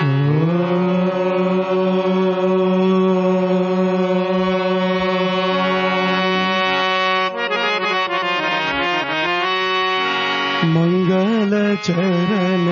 ಮಂಗಲ ಚರಣ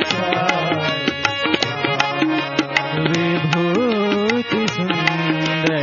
विभूति सुंदर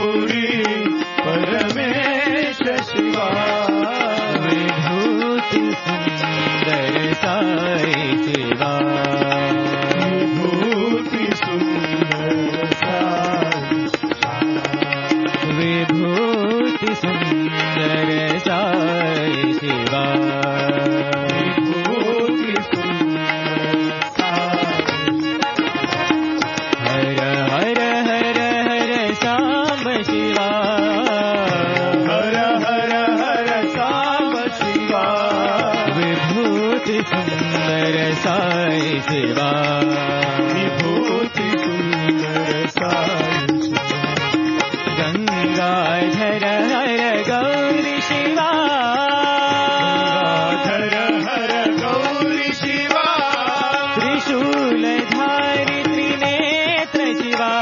पुरी परमेश शिवा विभूति सुंदर साई शिवा विभूति सुंदर साई विभूति सुंदर साई शिवा विभूति सुंदर साई हर हर हर हर सांब शिवा हर हर हर सांब शिवा विभूति सुंदर साई शिवा विभूति सुंदर साई गंगाधर हर गौरी शिवा गंगाधर हर गौरी शिवा त्रिशूलधारी त्रिनेत्र शिवा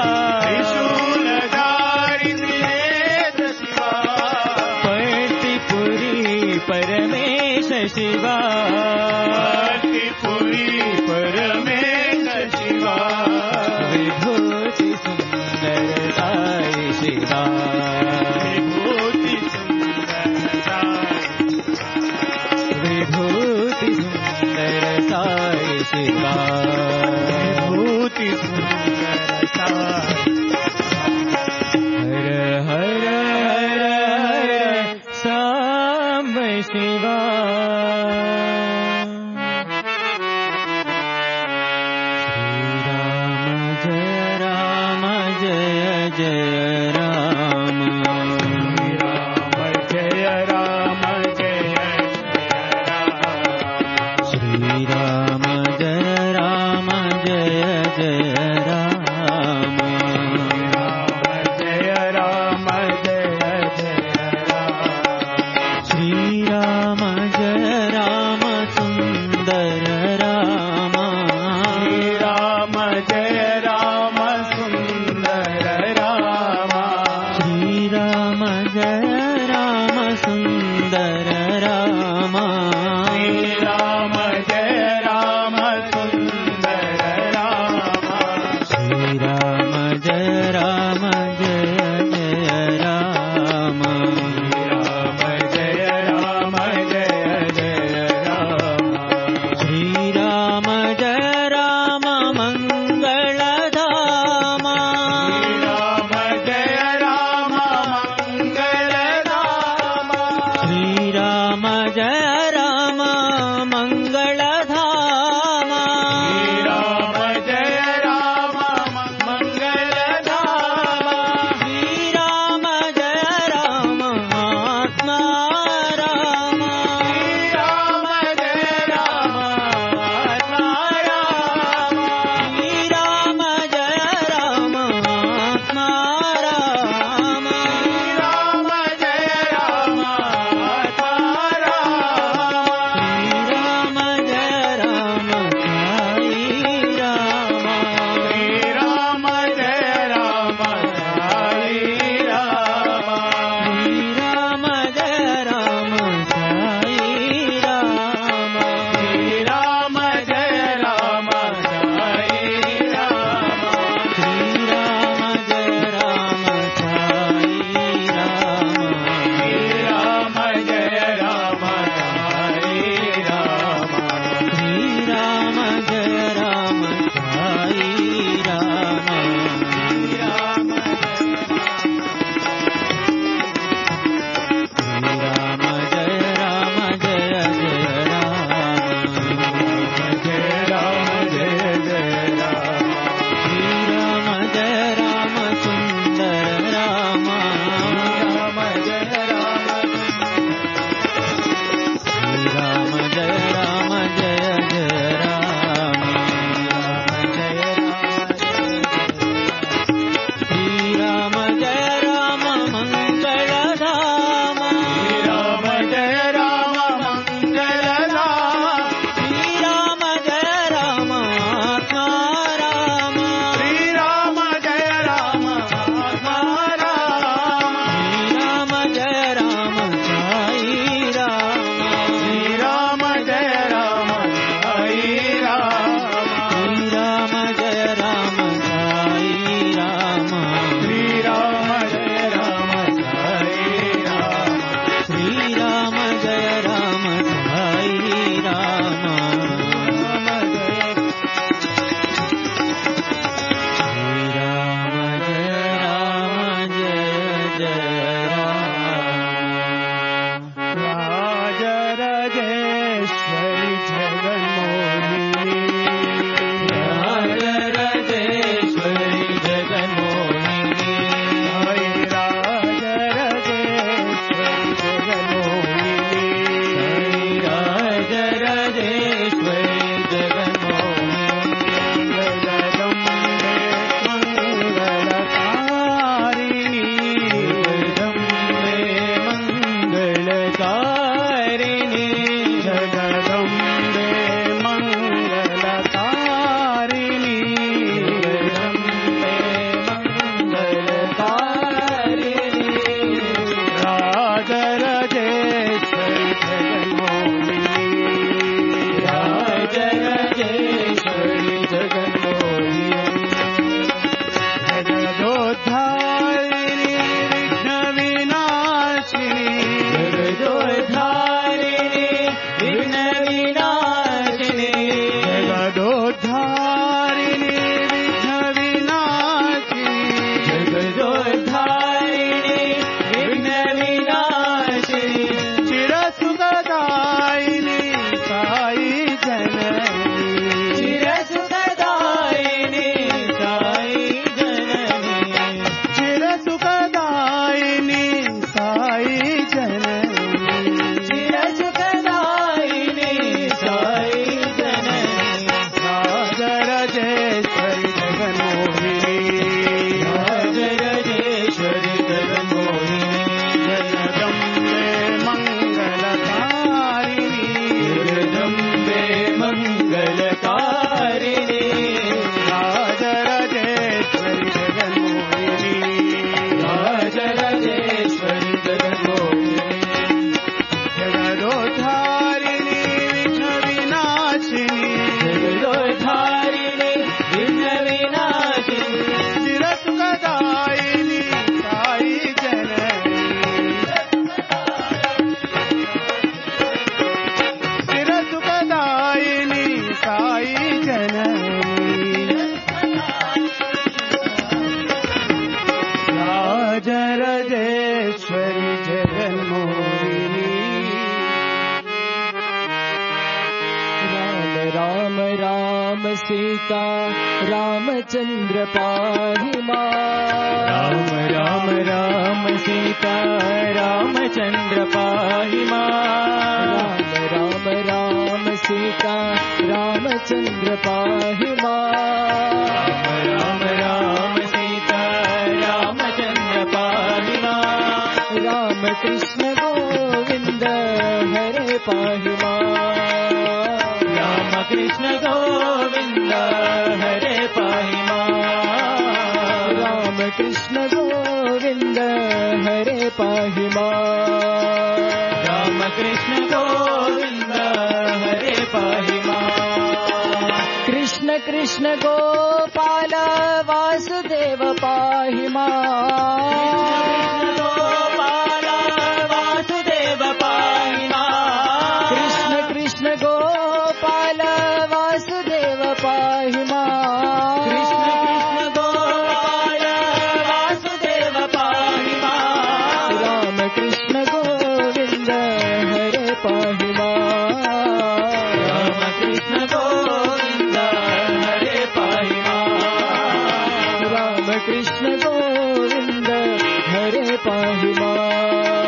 त्रिशूलधारी त्रिनेत्र शिवा पतिपुरी परमेश शिवा पतिपुरी परमेश शिवा विभूति सुंदर साई शिवा विभूति सुंदर साई विभूति सुंदर साई शिवा विभूति सुंदर साई हर हर हर हर सांब शिवा राम जय जय राम जय राम जय श्री राम जय राम जय जय राम जय राम जय जय राम श्री राम जय राम सुंदर राम श्री राम जय राम सुंदर राम श्री राम जय राम सुंदर राम श्री राम जय राम सुंदर राम श्री राम जय राम जय जय राम श्री राम जय राम मंगलधाम श्री राम जय राम मंगलधाम राजराजेश्वरी जगन्मोहिनी राम राम सीता रामचंद्र पाहि मां राम राम राम सीता रामचंद्र पाहि मां राम राम सीता रामचंद्र पाहि मां राम राम सीता रामचंद्र पाहि मां राम कृष्ण गोविंद हरे पाहि मां राम कृष्ण गोविंद हरे पाहि मां राम कृष्ण गोविंद हरे पाहि मां राम कृष्ण गोविंद हरे पाहि मां कृष्ण कृष्ण गोपाल वासुदेव पाहि मां गोपाल वासुदेव पाहि मां कृष्ण कृष्ण गोपाल वासुदेव पाहि मां कृष्ण कृष्ण गोपाल वासुदेव पाहि मां राम कृष्ण गोविंद हरे पाहि मां राम कृष्ण गोविंद हरे पाहि मां राम कृष्ण गोविंद हरे पाहि मां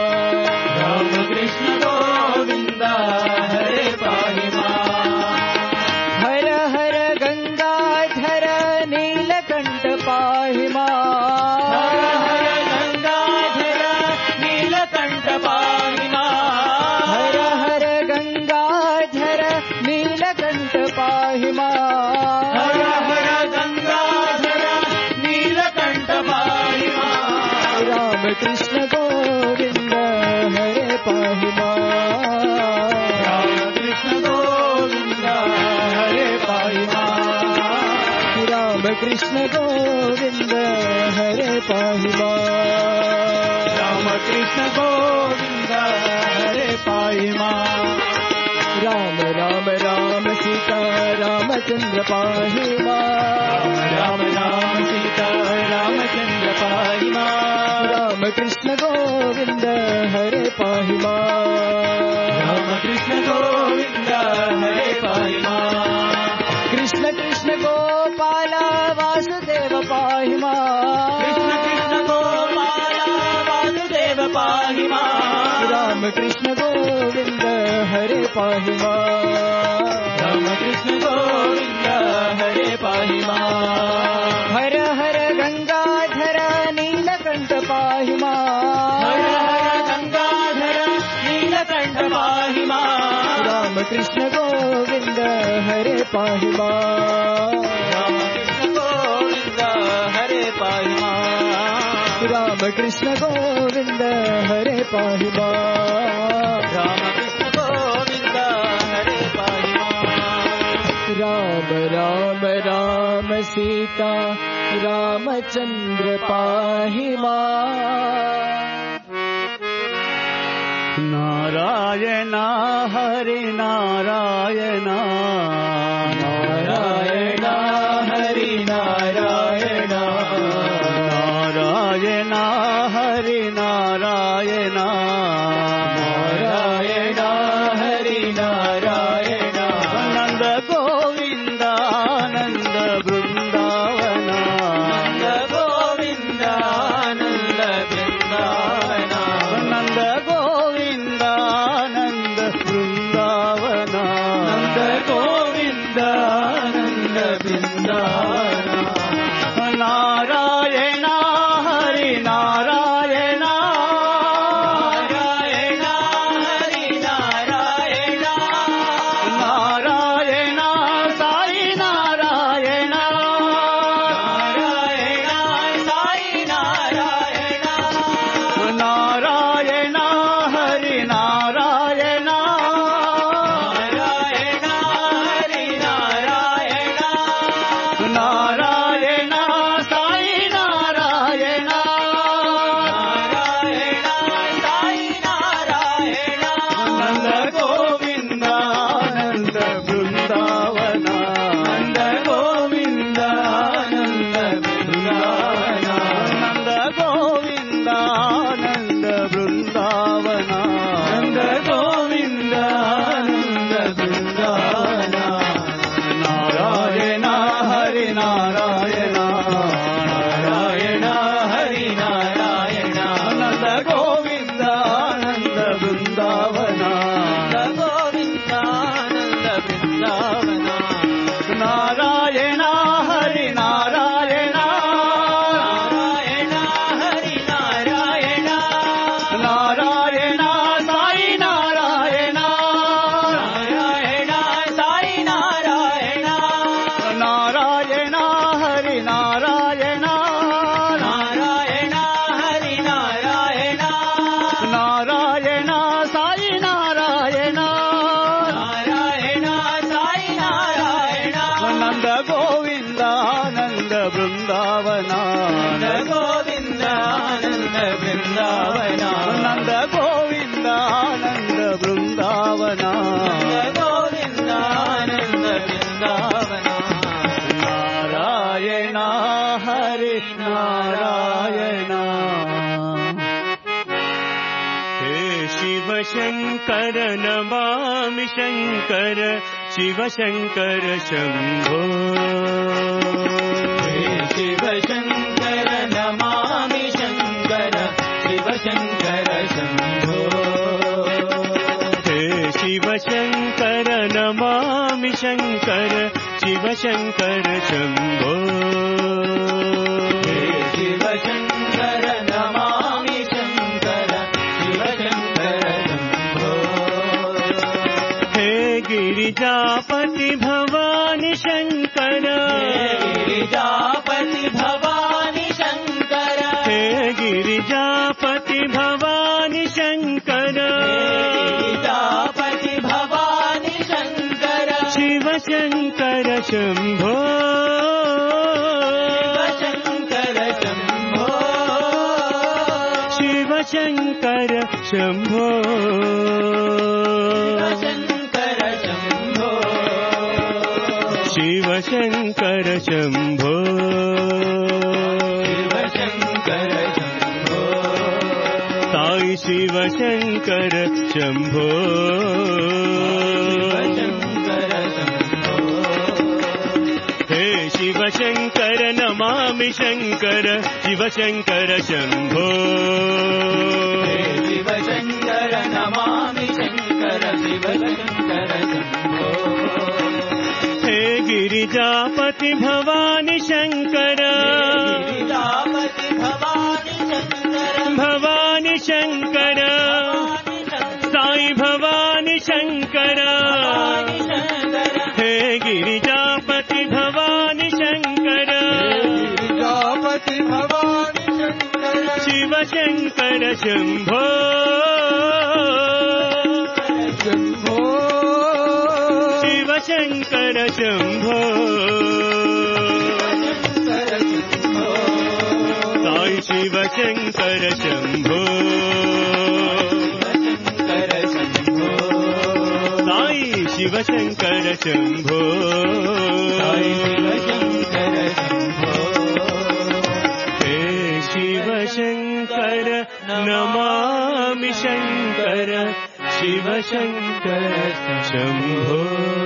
राम कृष्ण गोविंद हरे पाहि मां हर हर गंगाधर नीलकंठ पाहि मां हर हर गंगाधर नीलकंठ पाहि मां हर हर गंगाधर नीलकंठ पाहि मां हर हर गंगाधर नीलकंठ पाहि मां राम कृष्ण गोविंद हरे पाहि मां राम कृष्ण गोविंद हरे पाहि मां राम कृष्ण गोविंद हरे पाहि मां राम कृष्ण गोविंद हरे पाहि मां राम राम राम सीता रामचंद्र पाहि मां राम राम सीता रामचंद्र पाहि मां राम कृष्ण गोविंद हरे पाहि मां राम कृष्ण गोविंद हरे पाहि मां कृष्ण कृष्ण गोपाल वासुदेव पाहि मां कृष्ण कृष्ण गोपाल वासुदेव पाहि मां राम कृष्ण गोविंद हरे पाहि मां राम कृष्ण गोविंद हरे पाहि मां हर हर गंगाधर नीलकंठ पाहि मां हर हर गंगाधर नीलकंठ पाहि मां राम कृष्ण गोविंद हरे पाहि मां राम कृष्ण गोविंद हरे पाहि मां राम कृष्ण गोविंद हरे पाहि मां राम कृष्ण गोविंद हरे पाहि मां राम राम राम सीता रामचंद्र पाहि मां नारायण हरि नारायण नारायण हरि नारायण नारायण हरि नारायण नारायण हरि नारायण नंद गोविंद नंद वृंदावन नंद गोविंद नंद वृंदावन नंद गोविंद नंद वृंदावन नंद गोविंद नंद वृंदावन नारायण हरि नारायण नारायण आनंद वृंदावना नंद गोविंद आनंद वृंदावना गोविंद आनंद वृंदावना नारायण हरे नारायण हे शिव शंकर नमामि शंकर शिव शंकर शंभो हे शिव शंकर नमामि शंकर शिव शंकर शंभो हे शिव शंकर नमामि शंकर शिव शंकर शंभो हे शिव शंकर नमामि शंकर शिव शंकर शंभो हे गिरिजापति भवानी शंकर गिरिजापति भवानी शंकर हे गिरिजापति भवानी शंकर गिरिजापति भवानी शंकर शिव शंकर शंभो शंकर शंभो शिव शंकर शंभो शंकर शंभो शिव शंकर शंभो शिव शंकर शंभो साई शिव शंकर शंभो शंकर शंभो हे शिव शंकर नमामि शंकर शिव शंकर शंभो हे शिव शंकर नमामि शंकर शिव शंकर शंभो हे गिरिजापति भवानी शंकर गिरिजापति भवानी शंकर भवानी शंकर साई भवानी शंकर हे गिरिजापति भवानी शंकर गिरिजापति भवानी शंकर शिव शंकर शंभो शंभो शिव शंकर शंभो साई शिव शंकर शंभो साई शिव शंकर शंभो हे शिव शंकर नमामि शंकर शिव शंकर शंभो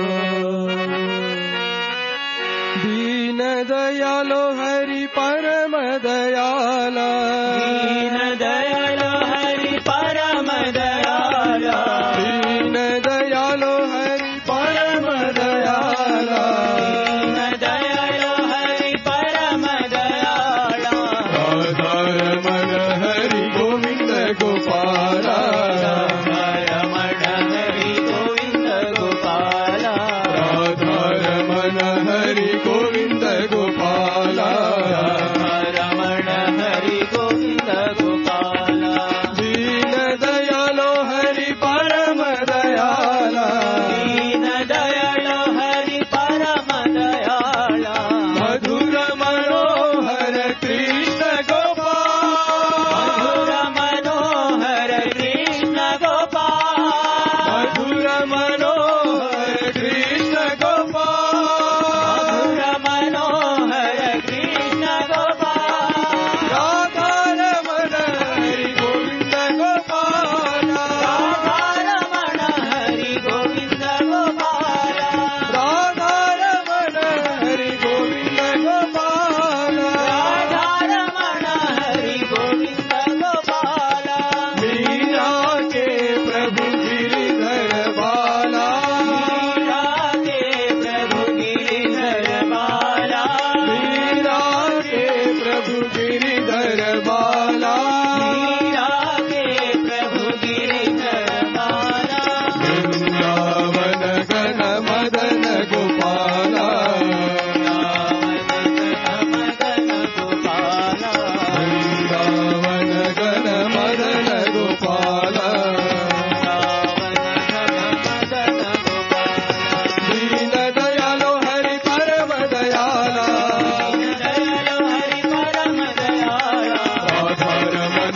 दीन दयालो हरि परम दयाला दीन दयालो हरि परम दयाला दीन दयालो हरि परम दयाला दीन दयालो हरि परम दयाला रमण हरि गोविंद गोपाला रमण हरि गोविंद गोपाला रमण हरि गोविंद गोपाला रमण हरि गोविंद गोपाला दीन दयालो हरि परम दयाला दीन दयालो हरि परम दयाला मधुर मनोहर कृष्ण गोपाल मधुर मनोहर कृष्ण गोपाल मधुर मनोहर कृष्ण गोपाल मधुर मनोहर कृष्ण गोपाल राधा रमण हरि गोविंद गोपाल राधा रमण हरि गोविंद गोपाल राधा रमण हरि गोविंद गोपाल राधा रमण हरि गोविंद गोपाल मीरा के प्रभु गिरिधर बाला मीरा के प्रभु गिरिधर बाला मीरा के प्रभु गिरिधर बाला मीरा के प्रभु गिरिधर बाला वृंदावन गण मदन गोपाला मदन गोपाला वृंदावन गण मदन गोपाला दीन दयालो हरि परम दयाला दयालो हरि परम दयाला राधा रमण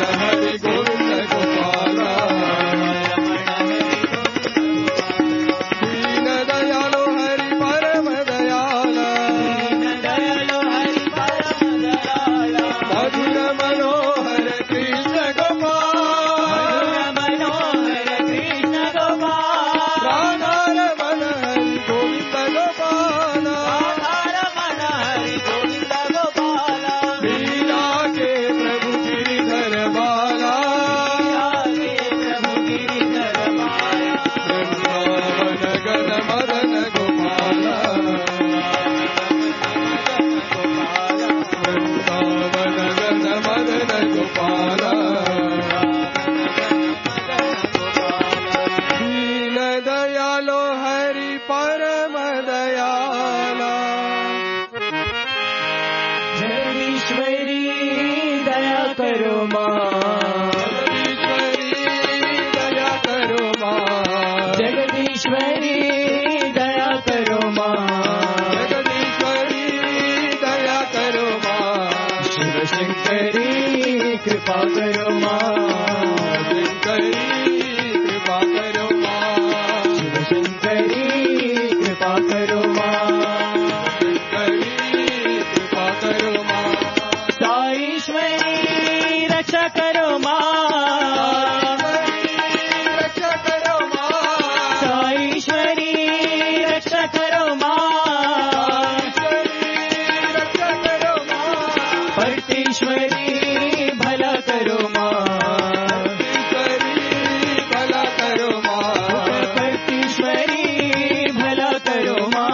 जगदीश्वरी दया करो माँ, जगदीश्वरी दया करो माँ, शिव शंकरी कृपा करो माँ, शंकरी कृपा करो माँ, शिव शंकरी कृपा करो माँ, शंकरी कृपा करो माँ, साईश्वरी रक्षा करो माँ, रक्षा करो माँ, साईश्वरी रक्षा करो माँ, रक्षा करो माँ, परमेश्वरी भला करो माँ, भला करो माँ, परमेश्वरी भला करो माँ,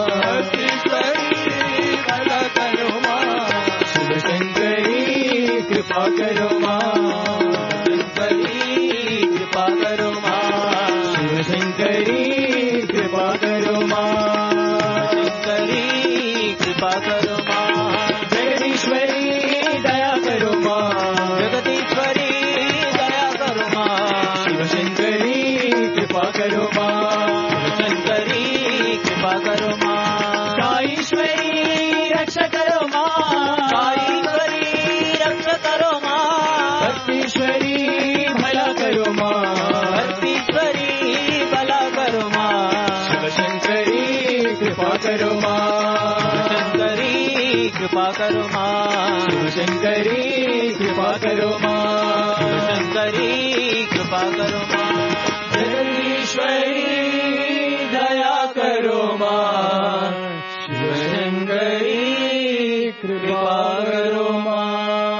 भला करो माँ, शिव शंकरी कृपा करो माँ, शंकरी कृपा करो माँ, शिव शंकरी कृपा करो माँ, शंकरी कृपा करो माँ, जगदीश्वरी दया करो माँ, जगदीश्वरी दया करो माँ, शिव शंकरी कृपा करो माँ, शंकरी कृपा करो माँ, साईश्वरी रक्षा करो माँ, साईश्वरी रक्षा करो माँ, भक्तीश्वरी भला करो माँ, भक्तीश्वरी भला करो माँ, शिव शंकरी कृपा करो माँ, शंकरी कृपा करो माँ, शिव शंकरी कृपा करो माँ, शंकरी कृपा करो माँ, जगदीश्वरी दया करो माँ, शिव शंकरी कृपा करो माँ।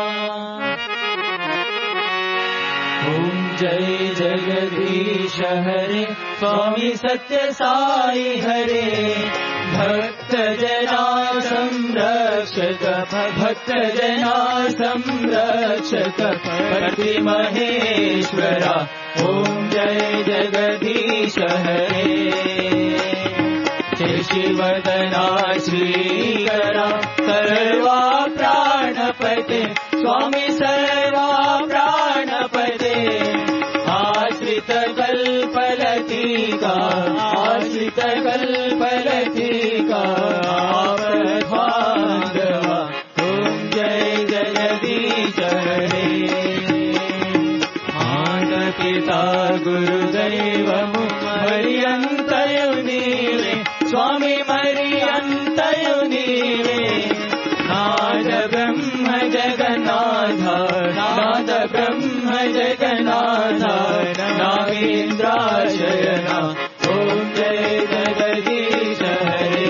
ओम जय जगदीश हरे स्वामी सत्य साई हरे, भक्त जना संरक्षक, भक्त जना संरक्षक पति महेश्वरा, ओम जय जगदीश हरे, शिवदना श्रीकरा सर्वा प्राणपते, स्वामी सर्वा प्राणपते, आश्रित कल्पलतिका, आश्रित कल्पलतिका आपद्बान्धवा, ओम जय जगदीश हरे, माता पिता गुरुदैवमु पर्यन्तयो नीवे, स्वामी मर्यन्तयो नीवे, नाद ब्रह्म जगन्नाथ, नाद ब्रह्म जगन्नाथ, नागेन्द्राशयना, ओम जय जगदीश हरे,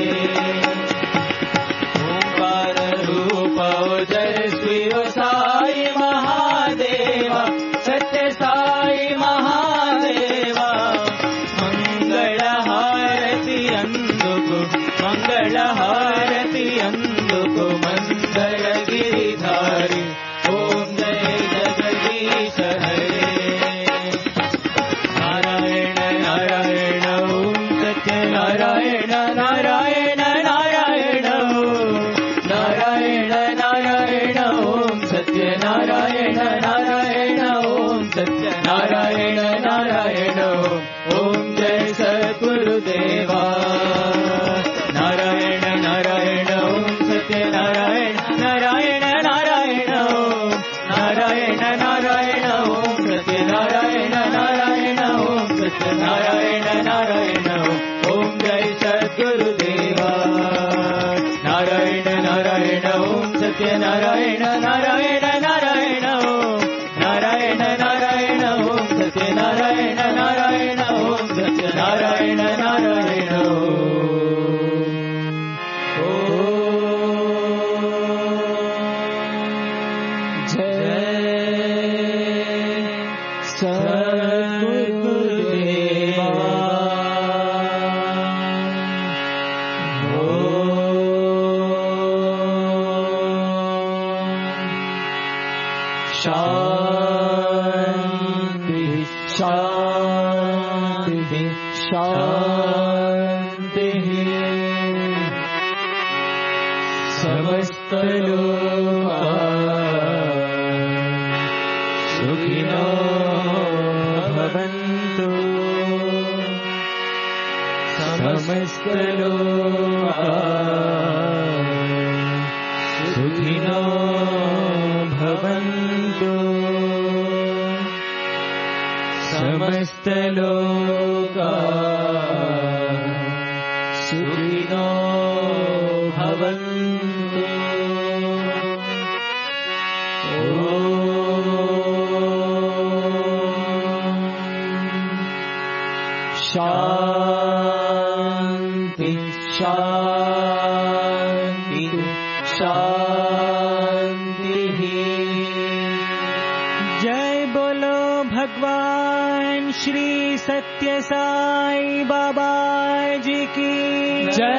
ओंकार रूप ओजस्वी ओ साई महादेवा, सत्य साई महादेवा, मंगल हारति अंदुको, मंगल हारति अंदुको, मंगल गिरिधारी, ओम जय जगदीश हरे, नारायण नारायण ओम सत्य नारायण नारायण नारायण ओम, नारायण नारायण ओम सत्य नारायण नारायण ओम सत्य नारायण नारायण ओम, जय सद्गुरुदेवा, नारायण नारायण ओम सत्य नारायण नारायण नारायण ओम, नारायण नारायण ओम सत्य नारायण नारायण ओम सत्य नारायण नारायण ओम, जय सद्गुरुदेवा, नारायण नारायण ओम सत्य नारायण नारायण नारायण ओम, नारायण नारायण ओम सत्य नारायण नारायण ओम सत्य नारायण नारायण शांति शांति शांति समस्त लोका सुखिनो भवन्तु समस्तलोका सुखिनो भवन्तु समस्तलोका सुखिनो भवन्तु शान्ति शान्ति शान्तिः। जय बोलो भगवान श्री सत्य साई बाबा जी की जय।